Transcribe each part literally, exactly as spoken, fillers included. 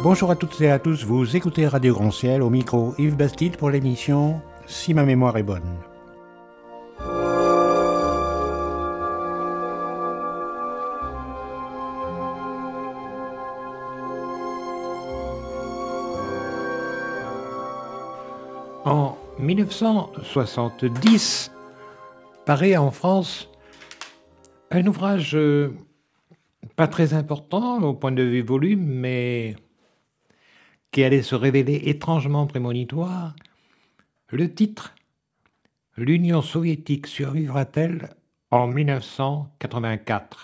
Bonjour à toutes et à tous, vous écoutez Radio Grand Ciel, au micro Yves Bastide pour l'émission Si ma mémoire est bonne. En mille neuf cent soixante-dix, paraît en France un ouvrage euh, pas très important au point de vue volume, mais qui allait se révéler étrangement prémonitoire. Le titre « L'Union soviétique survivra-t-elle en mille neuf cent quatre-vingt-quatre »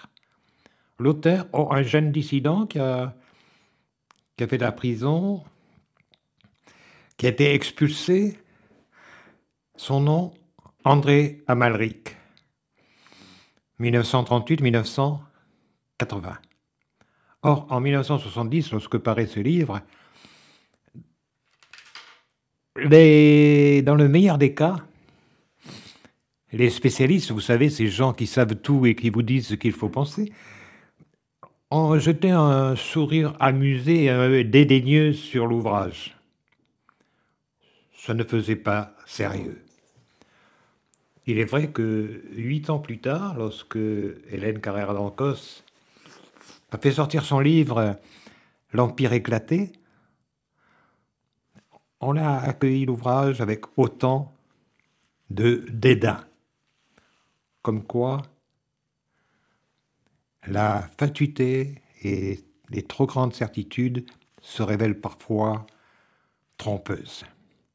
L'auteur, oh, un jeune dissident qui a, qui a fait de la prison, qui a été expulsé. Son nom, André Amalrik, mille neuf cent trente-huit à mille neuf cent quatre-vingts. Or, en mille neuf cent soixante-dix, lorsque paraît ce livre, les, dans le meilleur des cas, les spécialistes, vous savez, ces gens qui savent tout et qui vous disent ce qu'il faut penser, ont jeté un sourire amusé et dédaigneux sur l'ouvrage. Ça ne faisait pas sérieux. Il est vrai que huit ans plus tard, lorsque Hélène Carrère d'Ancos a fait sortir son livre « L'Empire éclaté », on a accueilli l'ouvrage avec autant de dédain. Comme quoi, la fatuité et les trop grandes certitudes se révèlent parfois trompeuses.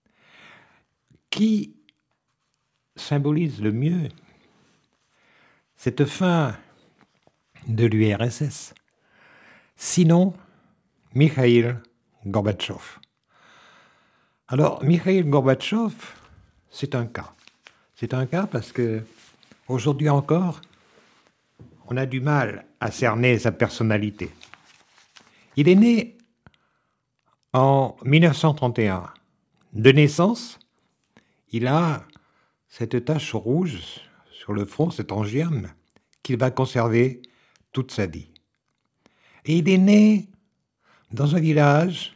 Qui symbolise le mieux cette fin de l'U R S S, sinon Mikhaïl Gorbatchev. Alors, Mikhaïl Gorbatchev, c'est un cas. C'est un cas parce que, aujourd'hui encore, on a du mal à cerner sa personnalité. Il est né en mille neuf cent trente et un. De naissance, il a cette tache rouge sur le front, cette angine, qu'il va conserver toute sa vie. Et il est né dans un village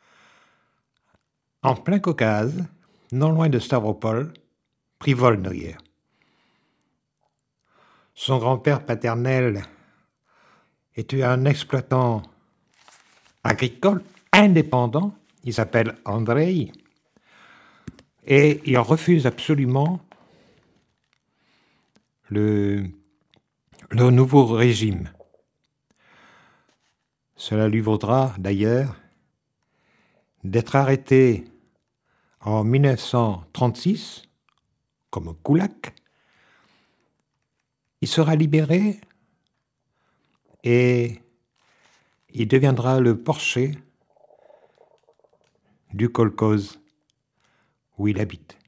en plein Caucase, non loin de Stavropol, Privolnoye. Son grand-père paternel était un exploitant agricole indépendant, il s'appelle Andrei, et il refuse absolument le, le nouveau régime. Cela lui vaudra d'ailleurs d'être arrêté en mille neuf cent trente-six comme koulak. Il sera libéré et il deviendra le porcher du kolkhoze où il habite.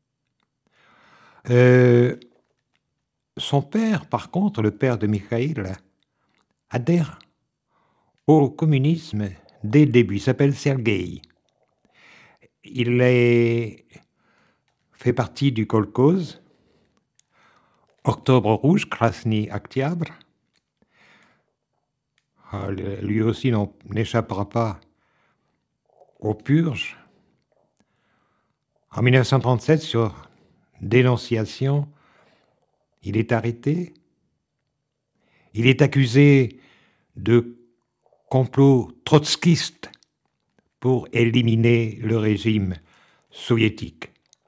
Euh, son père, par contre, le père de Mikhaïl, adhère au communisme dès le début. Il s'appelle Sergueï. Il est, fait partie du kolkhoze, Octobre Rouge, Krasny Oktябрь. Lui aussi n'échappera pas aux purges. En mille neuf cent trente-sept, sur dénonciation, il est arrêté. Il est accusé de complot trotskiste pour éliminer le régime soviétique.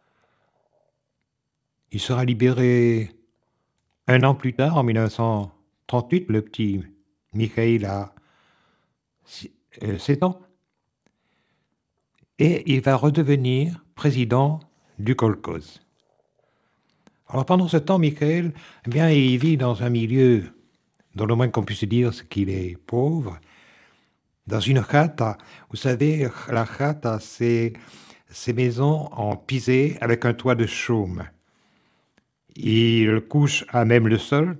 Il sera libéré un an plus tard, en mille neuf cent trente-huit, le petit Mikhaïl a sept ans, et il va redevenir président du kolkhoze. Alors pendant ce temps, Mikhaïl, eh bien, il vit dans un milieu dont le moins qu'on puisse dire, c'est qu'il est pauvre, dans une khata. Vous savez, la khata, c'est ces maisons en pisé avec un toit de chaume. Il couche à même le sol.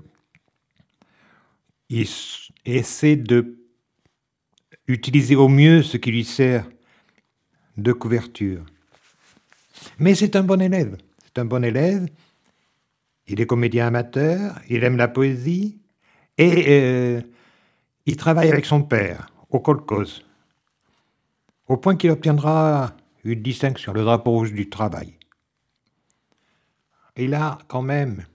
Il essaie de utiliser au mieux ce qui lui sert de couverture. Mais c'est un bon élève. C'est un bon élève. Il est comédien amateur, il aime la poésie et euh, il travaille avec son père au kolkhoze. au point qu'il obtiendra une distinction, le drapeau rouge du travail. Il a quand même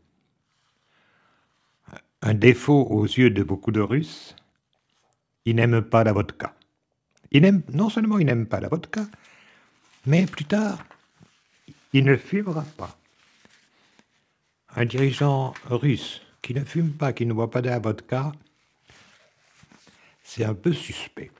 un défaut aux yeux de beaucoup de Russes, il n'aime pas la vodka. Il n'aime, non seulement il n'aime pas la vodka, mais plus tard, il ne fumera pas. Un dirigeant russe qui ne fume pas, qui ne boit pas de la vodka, c'est un peu suspect.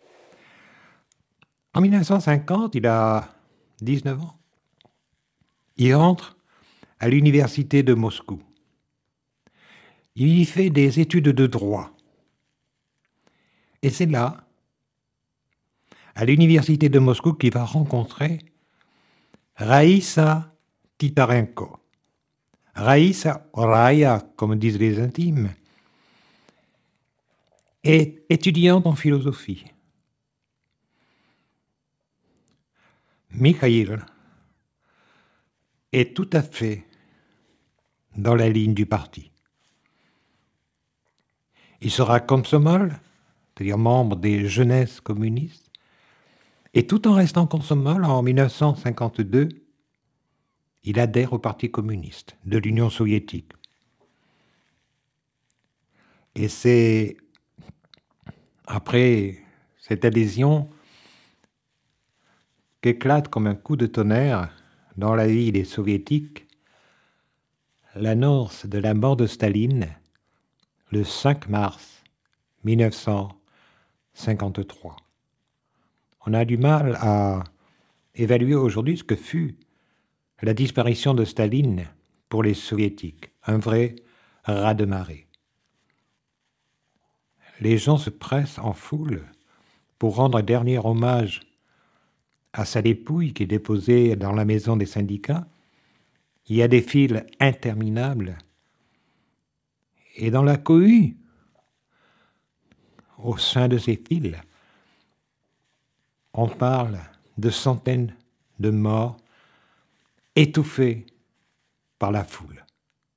En mille neuf cent cinquante, il a dix-neuf ans. Il entre à l'université de Moscou. Il y fait des études de droit. Et c'est là, à l'université de Moscou, qu'il va rencontrer Raïssa Titarenko. Raïssa, Raya, comme disent les intimes, est étudiante en philosophie. Mikhaïl est tout à fait dans la ligne du parti. Il sera komsomol, c'est-à-dire membre des jeunesses communistes, et tout en restant komsomol, en mille neuf cent cinquante-deux, il adhère au Parti communiste de l'Union soviétique. Et c'est après cette adhésion qu'éclate comme un coup de tonnerre dans la vie des soviétiques l'annonce de la mort de Staline le cinq mars mille neuf cent cinquante-trois. On a du mal à évaluer aujourd'hui ce que fut la disparition de Staline pour les soviétiques, un vrai raz-de-marée. Les gens se pressent en foule pour rendre un dernier hommage à sa dépouille qui est déposée dans la maison des syndicats. Il y a des files interminables. Et dans la cohue, au sein de ces files, on parle de centaines de morts étouffés par la foule.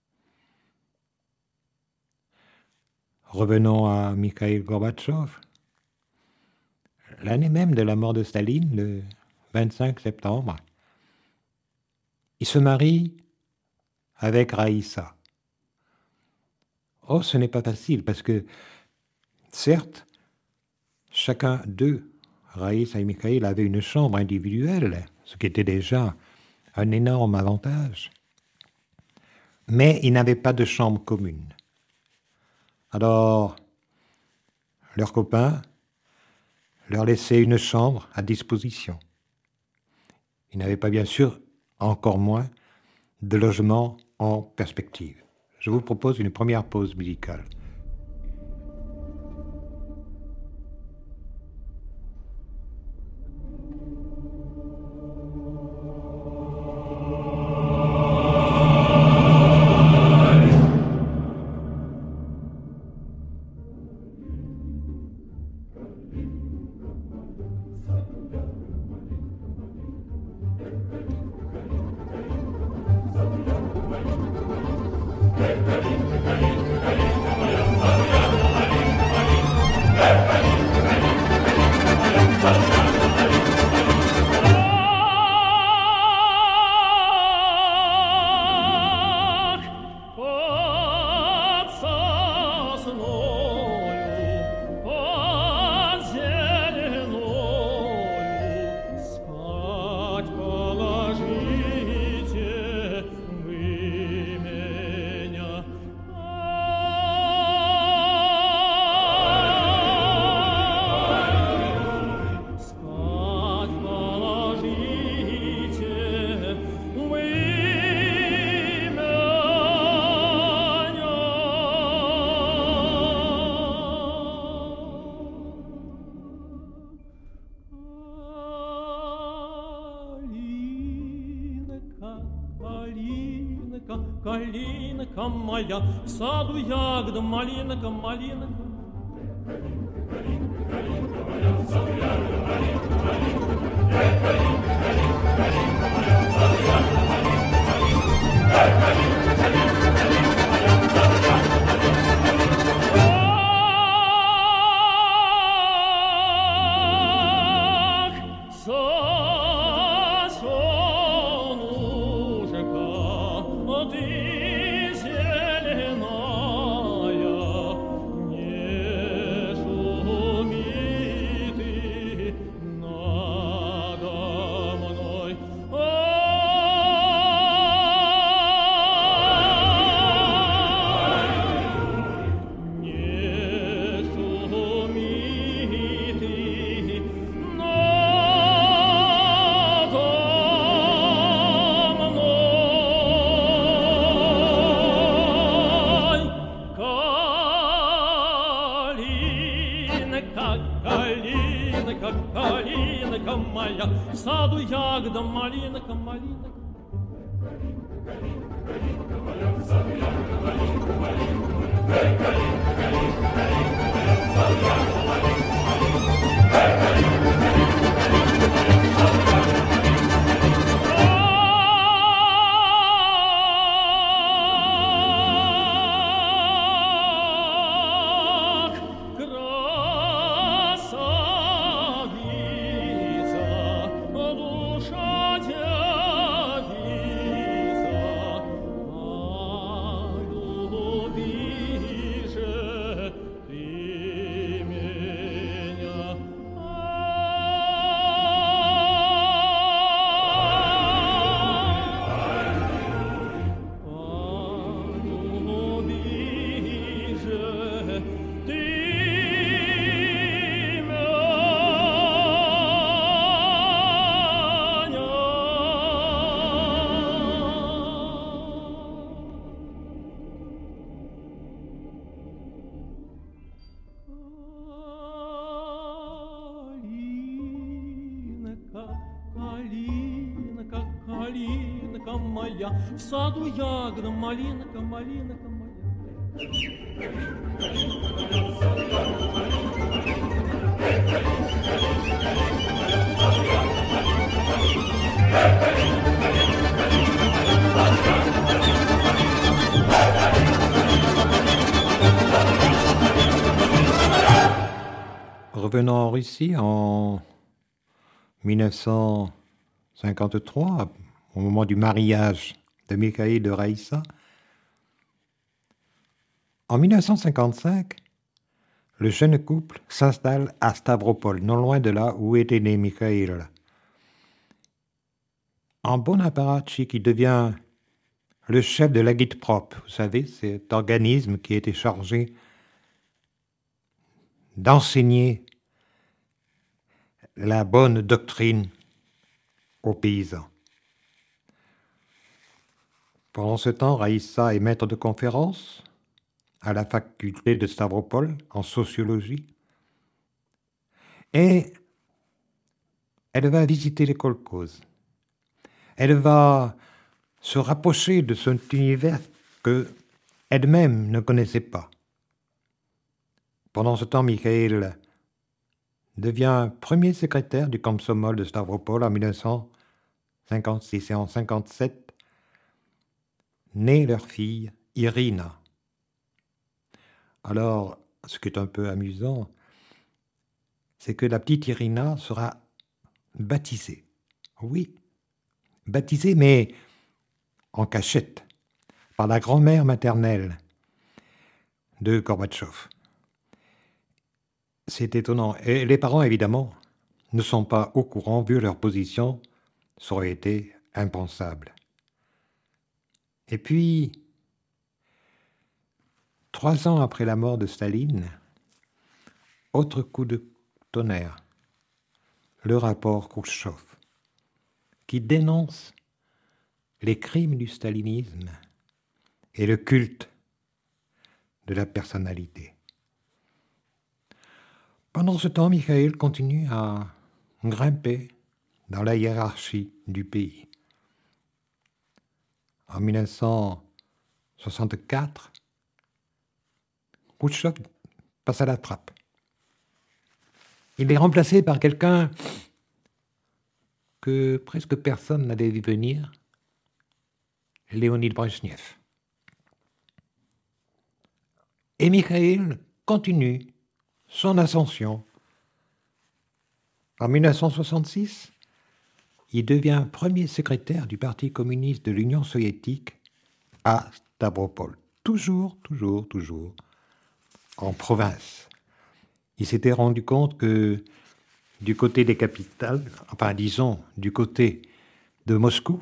Revenons à Mikhaïl Gorbatchev. L'année même de la mort de Staline, le vingt-cinq septembre, il se marie avec Raïssa. Oh, ce n'est pas facile parce que, certes, chacun d'eux, Raïssa et Mikhaïl, avait une chambre individuelle, ce qui était déjà un énorme avantage. Mais ils n'avaient pas de chambre commune. Alors, leurs copains leur laissaient une chambre à disposition. Ils n'avaient pas, bien sûr, encore moins, de logement en perspective. Je vous propose une première pause musicale. Калинка моя, в саду ягода, малинка, малинка. Калинка, калинка моя, в саду ягода, малинка, малинка. Калинка, калинка, калинка моя, в саду ягода, малинка, малинка. Калинка, калинка, калинка моя, в саду ягода, малинка, малинка. в саду ягода, малинка, малинка. В саду ягода, малинка, малинка, Revenons en Russie en mille neuf cent cinquante-trois, au moment du mariage de Mikhaïl et de Raïssa. En mille neuf cent cinquante-cinq, le jeune couple s'installe à Stavropol, non loin de là où était né Mikhaïl. En bon apparatchik, il devient le chef de l'Agitprop. Vous savez, cet organisme qui était chargé d'enseigner la bonne doctrine aux paysans. Pendant ce temps, Raïssa est maître de conférence à la faculté de Stavropol en sociologie. Et elle va visiter les kolkhozes. Elle va se rapprocher de cet univers que elle-même ne connaissait pas. Pendant ce temps, Mikhaïl devient premier secrétaire du Komsomol de Stavropol en mille neuf cent cinquante-six et en mille neuf cent cinquante-sept, naît leur fille Irina. Alors, ce qui est un peu amusant, c'est que la petite Irina sera baptisée. Oui, baptisée, mais en cachette, par la grand-mère maternelle de Gorbatchev. C'est étonnant. Et les parents, évidemment, ne sont pas au courant, vu leur position, ça aurait été impensable. Et puis, trois ans après la mort de Staline, autre coup de tonnerre, le rapport Khrouchtchev, qui dénonce les crimes du stalinisme et le culte de la personnalité. Pendant ce temps, Mikhaïl continue à grimper dans la hiérarchie du pays. En mille neuf cent soixante-quatre, Khrouchtchev passe à la trappe. Il est remplacé par quelqu'un que presque personne n'avait vu venir, Léonid Brejnev. Et Mikhaïl continue son ascension. En mille neuf cent soixante-six, il devient premier secrétaire du Parti communiste de l'Union soviétique à Stavropol. Toujours, toujours, toujours en province. Il s'était rendu compte que du côté des capitales, enfin disons du côté de Moscou,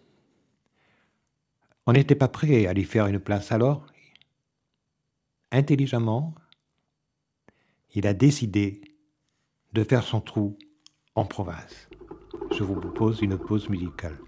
on n'était pas prêt à lui faire une place. Alors, intelligemment, il a décidé de faire son trou en province. Je vous propose une pause musicale.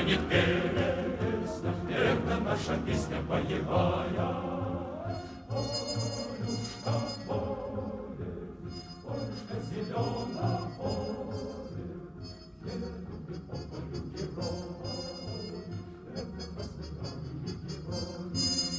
станет песня, это наша песня боевая. Полюшка, поле, полюшка зелена, поле, едут по полю герои, это воспитали герои.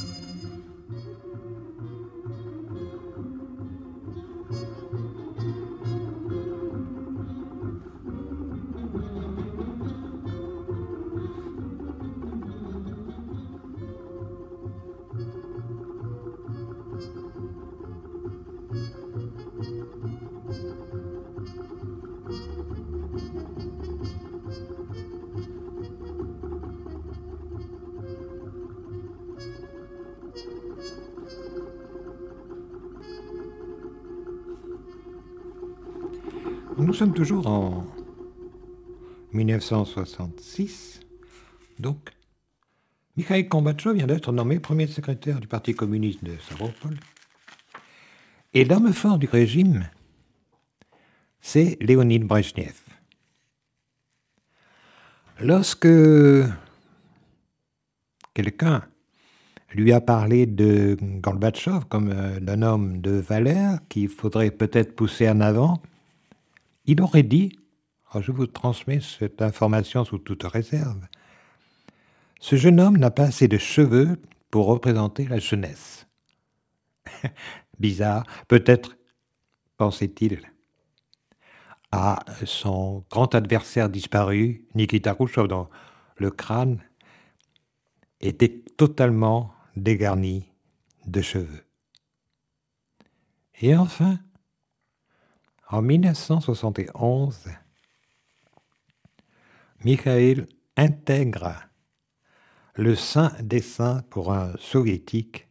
Nous sommes toujours en mille neuf cent soixante-six, donc Mikhaïl Gorbatchev vient d'être nommé premier secrétaire du Parti communiste de Stavropol. Et l'homme fort du régime, c'est Léonid Brejnev. Lorsque quelqu'un lui a parlé de Gorbatchev comme d'un homme de valeur qu'il faudrait peut-être pousser en avant, il aurait dit, oh, je vous transmets cette information sous toute réserve, ce jeune homme n'a pas assez de cheveux pour représenter la jeunesse. Bizarre, peut-être, pensait-il, à son grand adversaire disparu, Nikita Khrouchtchev, dont le crâne était totalement dégarni de cheveux. Et enfin, en mille neuf cent soixante et onze, Mikhaïl intègre le saint des saints pour un soviétique,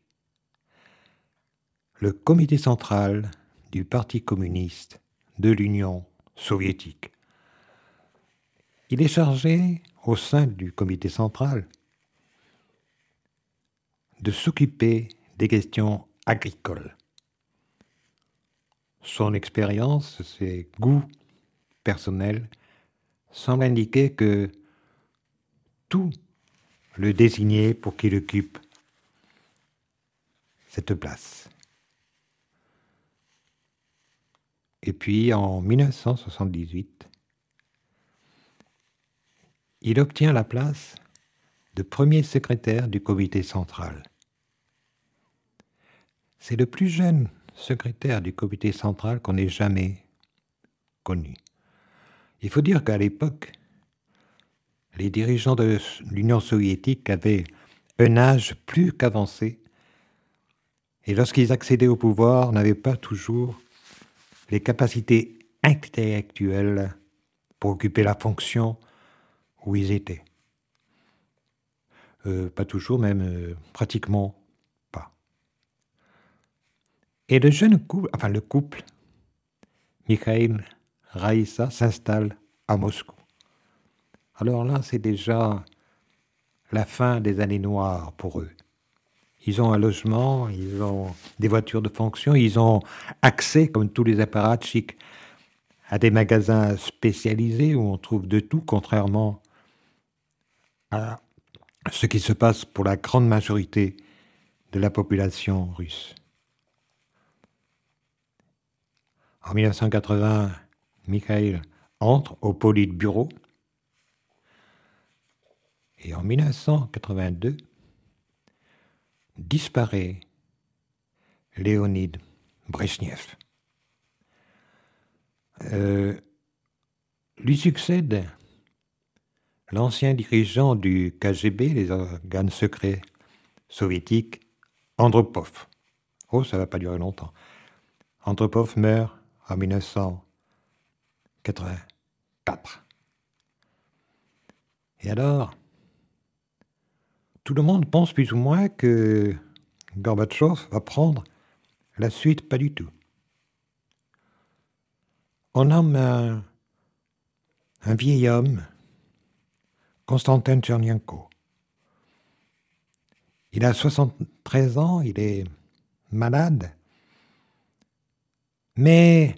le comité central du Parti communiste de l'Union soviétique. Il est chargé, au sein du comité central, de s'occuper des questions agricoles. Son expérience, ses goûts personnels semblent indiquer que tout le désignait pour qu'il occupe cette place. Et puis en mille neuf cent soixante-dix-huit, il obtient la place de premier secrétaire du comité central. C'est le plus jeune secrétaire du comité central qu'on ait jamais connu. Il faut dire qu'à l'époque, les dirigeants de l'Union soviétique avaient un âge plus qu'avancé et lorsqu'ils accédaient au pouvoir, n'avaient pas toujours les capacités intellectuelles pour occuper la fonction où ils étaient. Euh, pas toujours, même euh, pratiquement pas. Et le jeune couple, enfin le couple, Mikhaïl, Raïssa, s'installe à Moscou. Alors là, c'est déjà la fin des années noires pour eux. Ils ont un logement, ils ont des voitures de fonction, ils ont accès, comme tous les apparatchiks, à des magasins spécialisés où on trouve de tout, contrairement à ce qui se passe pour la grande majorité de la population russe. En mille neuf cent quatre-vingts, Mikhaïl entre au Politburo et en mille neuf cent quatre-vingt-deux disparaît Léonid Brejnev. Euh, lui succède l'ancien dirigeant du K G B, les organes secrets soviétiques, Andropov. Oh, ça ne va pas durer longtemps. Andropov meurt en mille neuf cent quatre-vingt-quatre. Et alors, tout le monde pense plus ou moins que Gorbatchev va prendre la suite, pas du tout. On nomme un, un vieil homme, Konstantin Tchernenko. Il a soixante-treize ans, il est malade, mais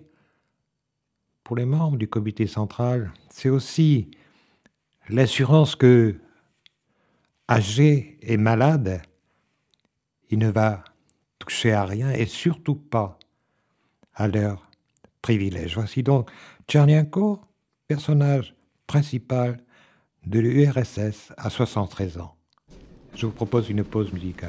pour les membres du comité central, c'est aussi l'assurance que âgé et malade, il ne va toucher à rien et surtout pas à leurs privilèges. Voici donc Tchernenko, personnage principal de l'U R S S à soixante-treize ans. Je vous propose une pause musicale.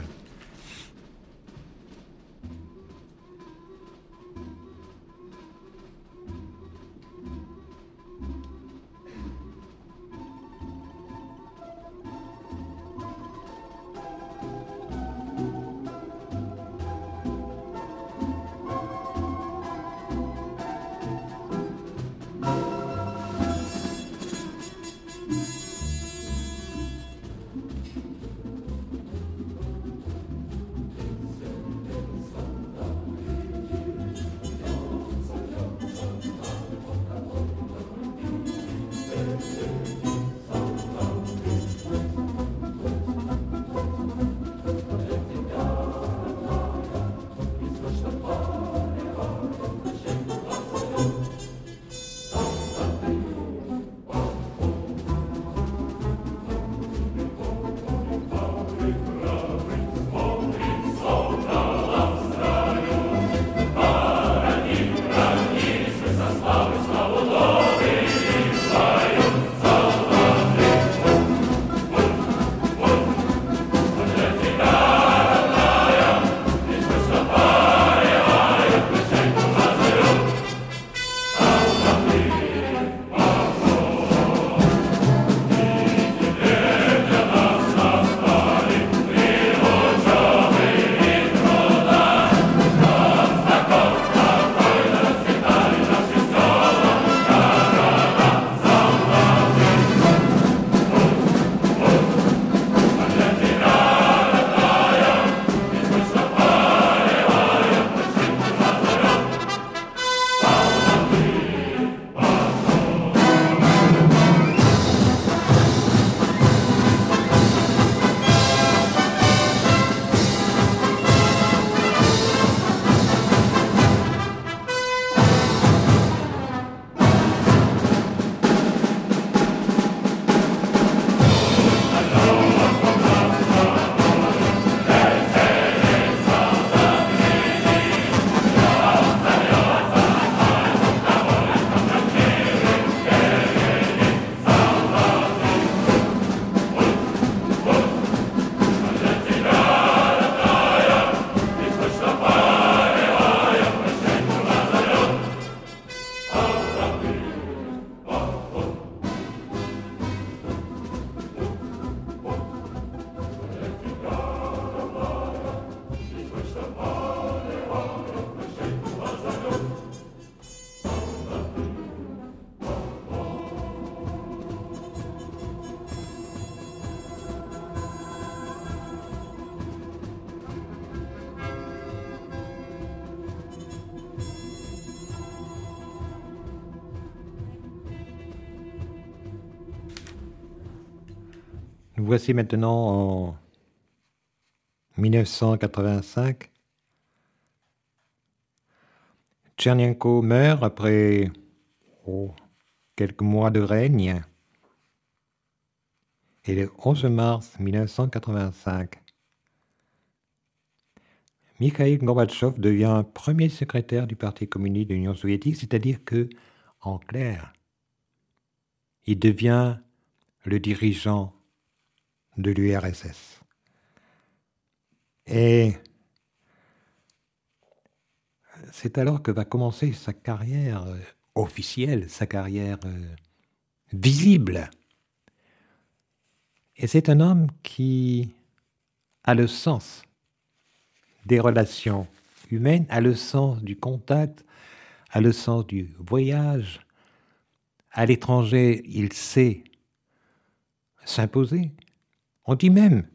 Nous voici maintenant en mille neuf cent quatre-vingt-cinq. Tchernenko meurt après oh, quelques mois de règne. Et le onze mars mille neuf cent quatre-vingt-cinq, Mikhaïl Gorbatchev devient premier secrétaire du Parti communiste de l'Union soviétique, c'est-à-dire que, en clair, il devient le dirigeant de l'U R S S. Et c'est alors que va commencer sa carrière officielle, sa carrière visible. Et c'est un homme qui a le sens des relations humaines, a le sens du contact, a le sens du voyage. À l'étranger, il sait s'imposer. On dit même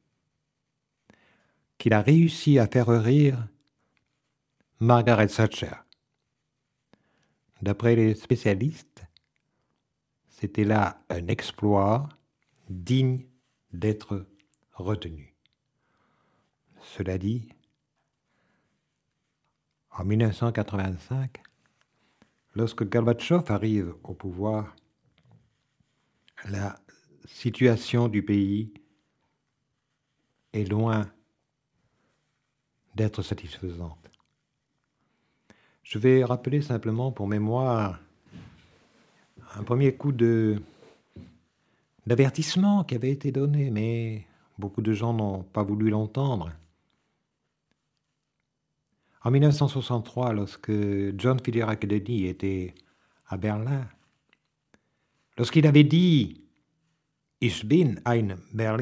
qu'il a réussi à faire rire Margaret Thatcher. D'après les spécialistes, c'était là un exploit digne d'être retenu. Cela dit, en mille neuf cent quatre-vingt-cinq, lorsque Gorbatchev arrive au pouvoir, la situation du pays est loin d'être satisfaisante. Je vais rappeler simplement pour mémoire un premier coup de, d'avertissement qui avait été donné, mais beaucoup de gens n'ont pas voulu l'entendre. En mille neuf cent soixante-trois, lorsque John Fitzgerald Kennedy était à Berlin, lorsqu'il avait dit « Ich bin ein Berliner »,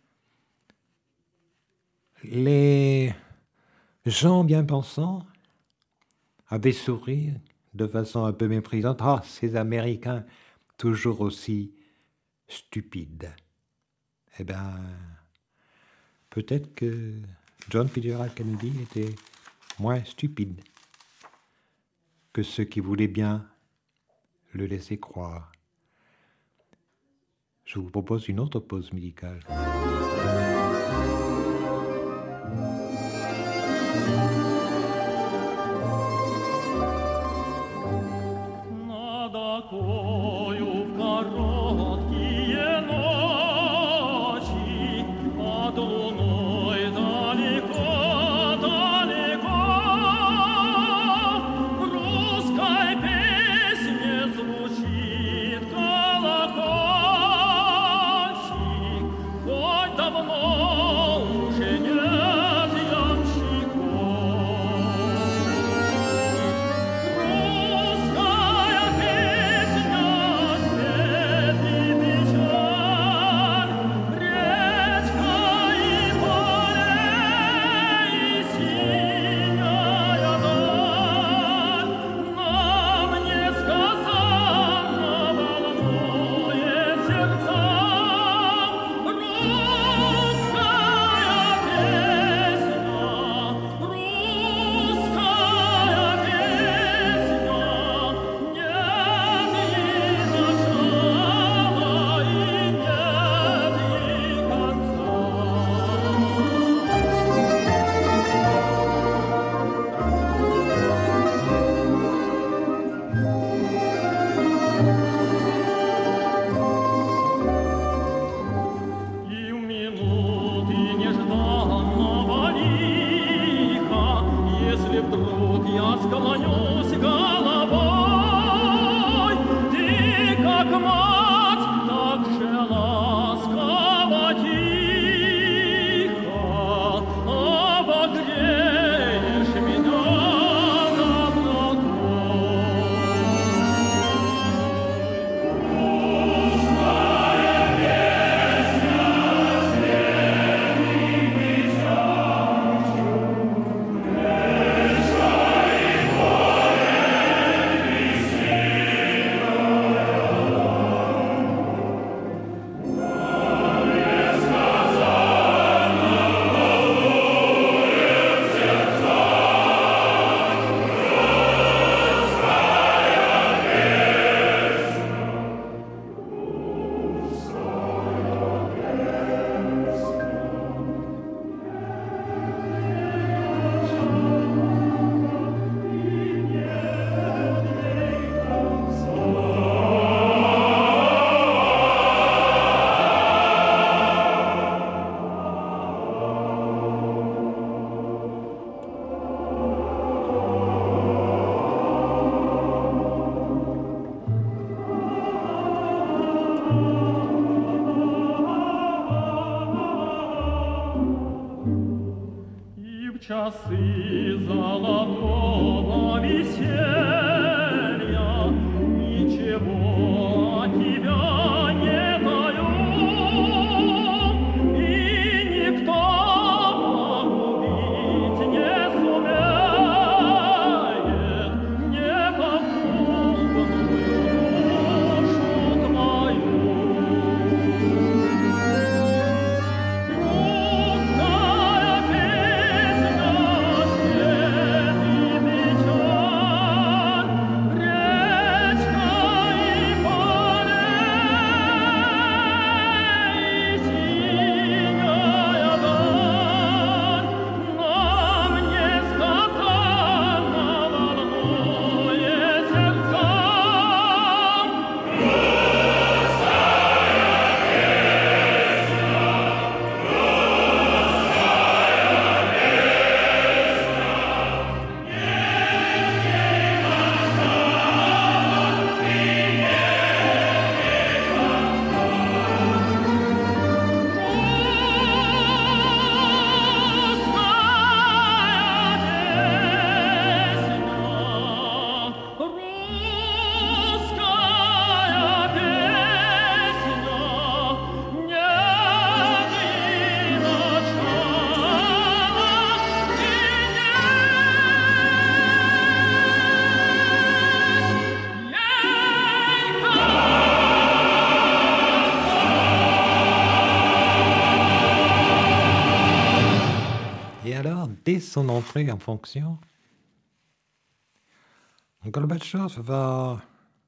les gens bien pensants avaient souri de façon un peu méprisante. « Ah, ces Américains, toujours aussi stupides. » Eh bien, peut-être que John Fitzgerald Kennedy était moins stupide que ceux qui voulaient bien le laisser croire. Je vous propose une autre pause musicale. Часы золотого веселья, ничего от тебя не даю, и никто погубить не сумеет непокупную душу твою. Русская песня, свет и печаль, dès son entrée en fonction, Gorbatchev va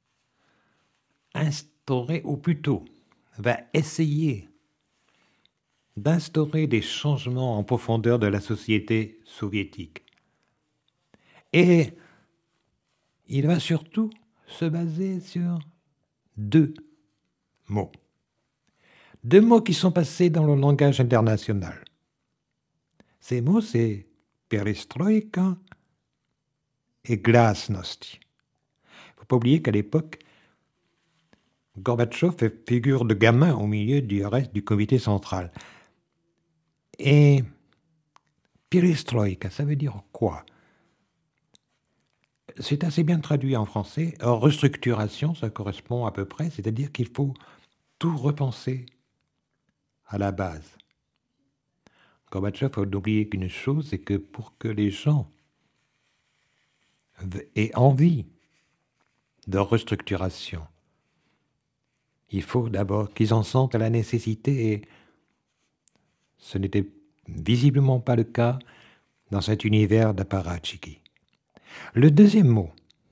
instaurer, ou plutôt, va essayer d'instaurer des changements en profondeur de la société soviétique. Et il va surtout se baser sur deux mots. Deux mots qui sont passés dans le langage international. Ces mots, c'est perestroïka et glasnost. Il ne faut pas oublier qu'à l'époque, Gorbatchev fait figure de gamin au milieu du reste du comité central. Et perestroïka, ça veut dire quoi? C'est assez bien traduit en français. Or, restructuration, ça correspond à peu près, c'est-à-dire qu'il faut tout repenser à la base. Gorbatchev a oublié qu'une chose, c'est que pour que les gens aient envie de restructuration, il faut d'abord qu'ils en sentent la nécessité, et ce n'était visiblement pas le cas dans cet univers d'apparatchiki. Le deuxième mot,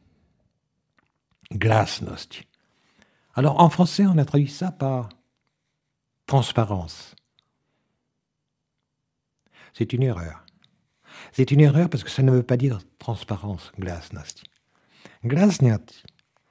glasnost. Alors en français, on a traduit ça par transparence. C'est une erreur. C'est une erreur parce que ça ne veut pas dire transparence, glasnost. Glasnost,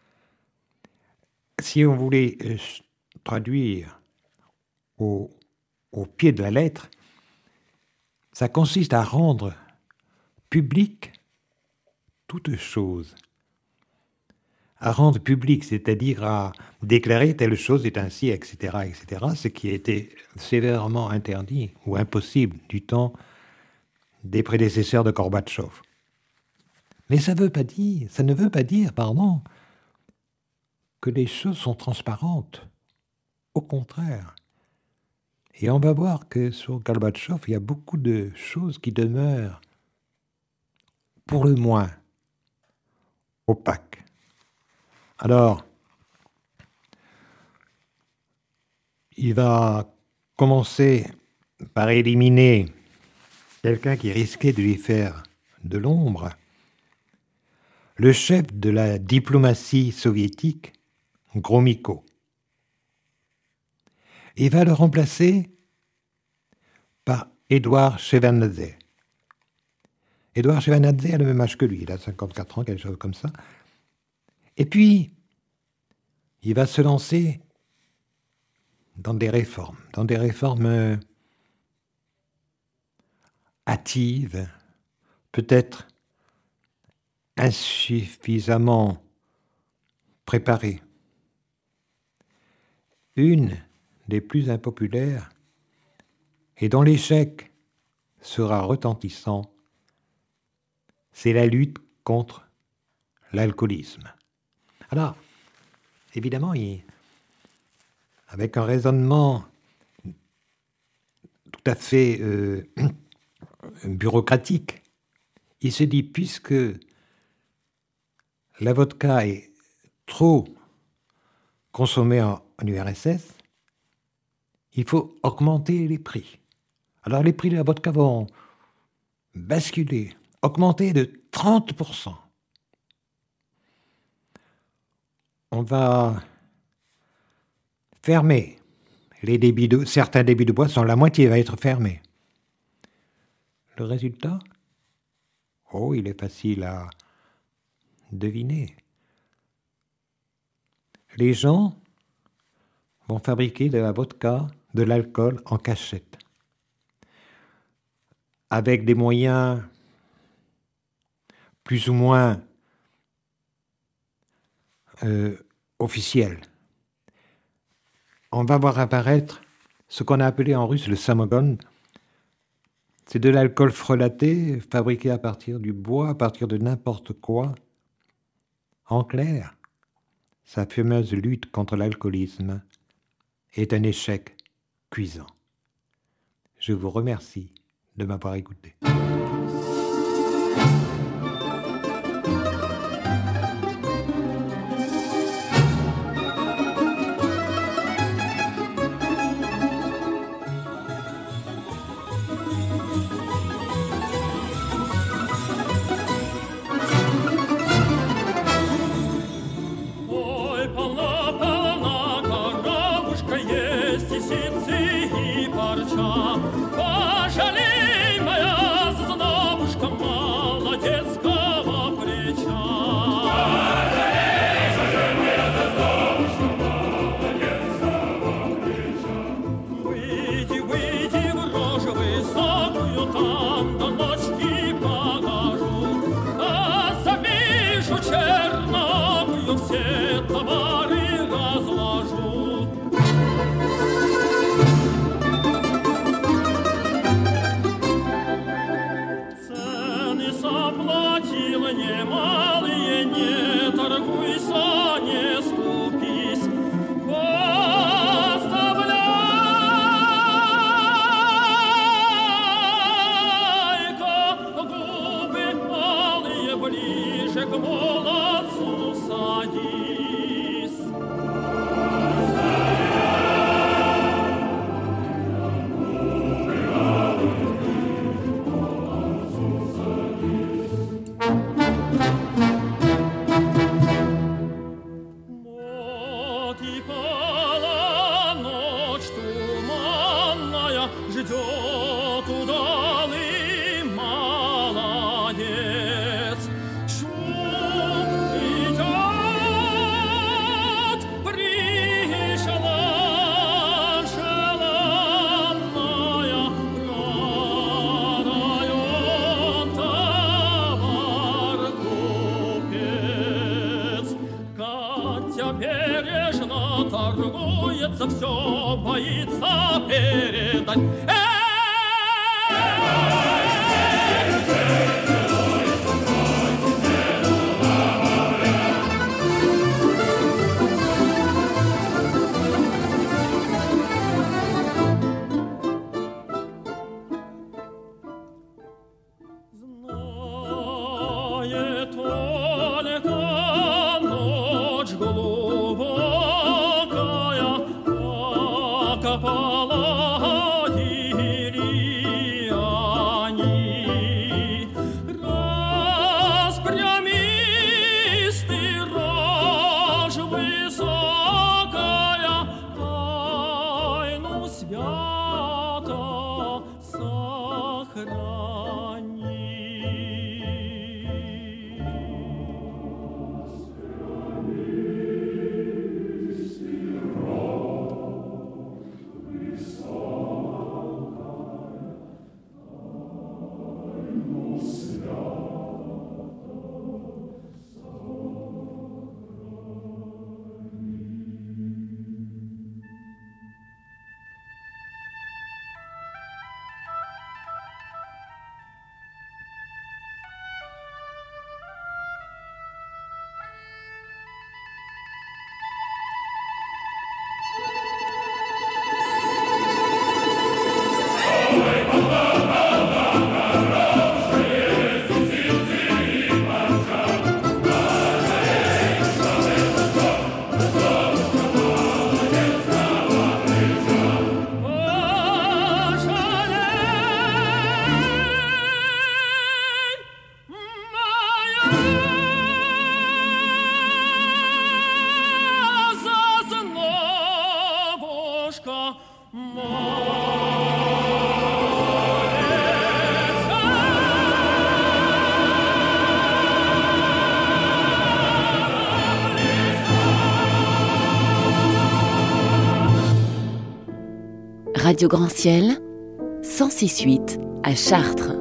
si on voulait euh, traduire au, au pied de la lettre, ça consiste à rendre public toute chose. À rendre public, c'est-à-dire à déclarer telle chose est ainsi, et cetera, et cetera, ce qui a été sévèrement interdit ou impossible du temps des prédécesseurs de Gorbatchev. Mais ça veut pas dire, ça ne veut pas dire, pardon, que les choses sont transparentes. Au contraire. Et on va voir que sur Gorbatchev, il y a beaucoup de choses qui demeurent, pour le moins, opaques. Alors, il va commencer par éliminer quelqu'un qui risquait de lui faire de l'ombre, le chef de la diplomatie soviétique, Gromyko. Il va le remplacer par Édouard Shevardnadze. Édouard Shevardnadze a le même âge que lui, il a cinquante-quatre ans, quelque chose comme ça. Et puis, il va se lancer dans des réformes, dans des réformes hâtives, peut-être insuffisamment préparées. Une des plus impopulaires, et dont l'échec sera retentissant, c'est la lutte contre l'alcoolisme. Alors, évidemment, il, avec un raisonnement tout à fait euh, bureaucratique, il se dit, puisque la vodka est trop consommée en, en U R S S, il faut augmenter les prix. Alors les prix de la vodka vont basculer, augmenter de trente pour cent. On va fermer les débits de, certains débits de boissons, la moitié va être fermée. Le résultat, oh, il est facile à deviner. Les gens vont fabriquer de la vodka, de l'alcool en cachette, avec des moyens plus ou moins Euh, officiel. On va voir apparaître ce qu'on a appelé en russe le samogon. C'est de l'alcool frelaté, fabriqué à partir du bois, à partir de n'importe quoi. En clair, sa fameuse lutte contre l'alcoolisme est un échec cuisant. Je vous remercie de m'avoir écouté. Отипала ночь туманная, ждет удалый молодец. Шум идет, пришла желанная, продает товар купец. Катя бережно торгуется, все боится передать. Знает только ночь глубокая, как поладили они. Распрямистый рожь высокая, тайну свято сохрани. Radio Grand Ciel, cent six virgule huit à Chartres.